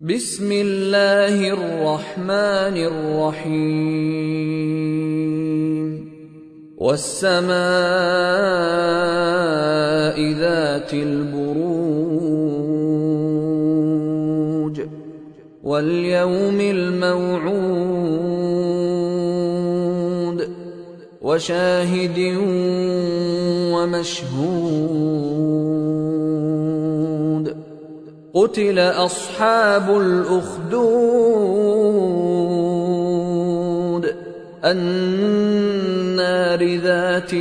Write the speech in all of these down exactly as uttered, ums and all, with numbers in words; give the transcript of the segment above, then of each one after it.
بسم الله الرحمن الرحيم والسماء ذات البروج واليوم الموعود وشاهد ومشهود قتل أصحاب الأخدود النار ذات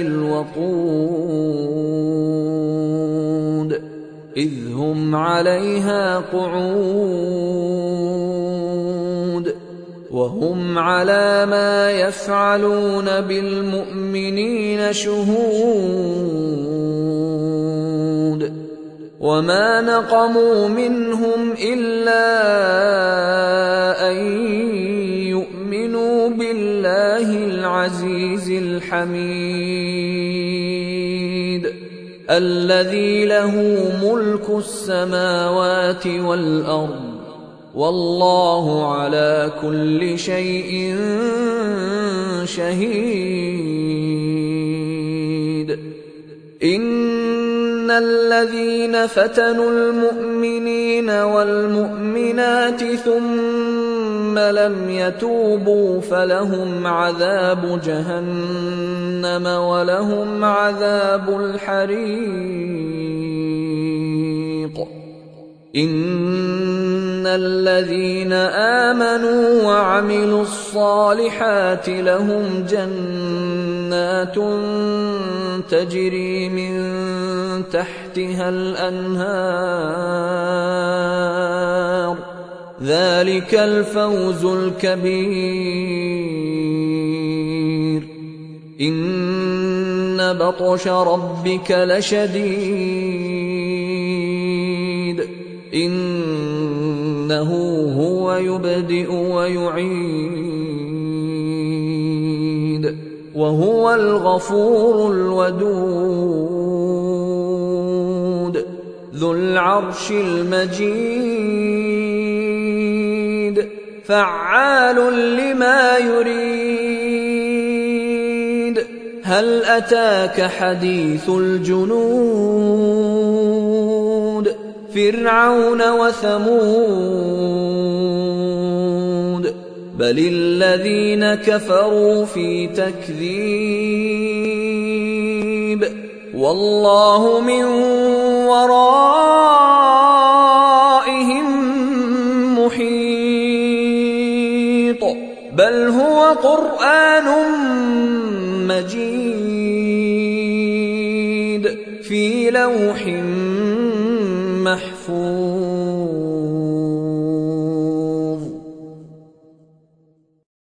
الوقود إذ هم عليها قعود وهم على ما يفعلون بالمؤمنين شهود وما نقموا منهم إلا أن يؤمنوا بالله العزيز الحميد الذي له ملك السماوات والأرض والله على كل شيء شهيد. إن الذين فتنوا المؤمنين والمؤمنات ثم لم يتوبوا فلهم عذاب جهنم ولهم عذاب الحريق. إن الذين آمنوا وعملوا الصالحات لهم جنات تجري من تحتها الأنهار ذلك الفوز الكبير. إن بطش ربك لشديد إنه هو يبدئ ويعيد وهو الغفور الودود ذو العرش المجيد فعال لما يريد. هل أتاك حديث الجنود فرعون وثمود بل الذين كفروا في تكذيب والله من ورائهم محيط بل هو قرآن مجيد في لوح محفوظ.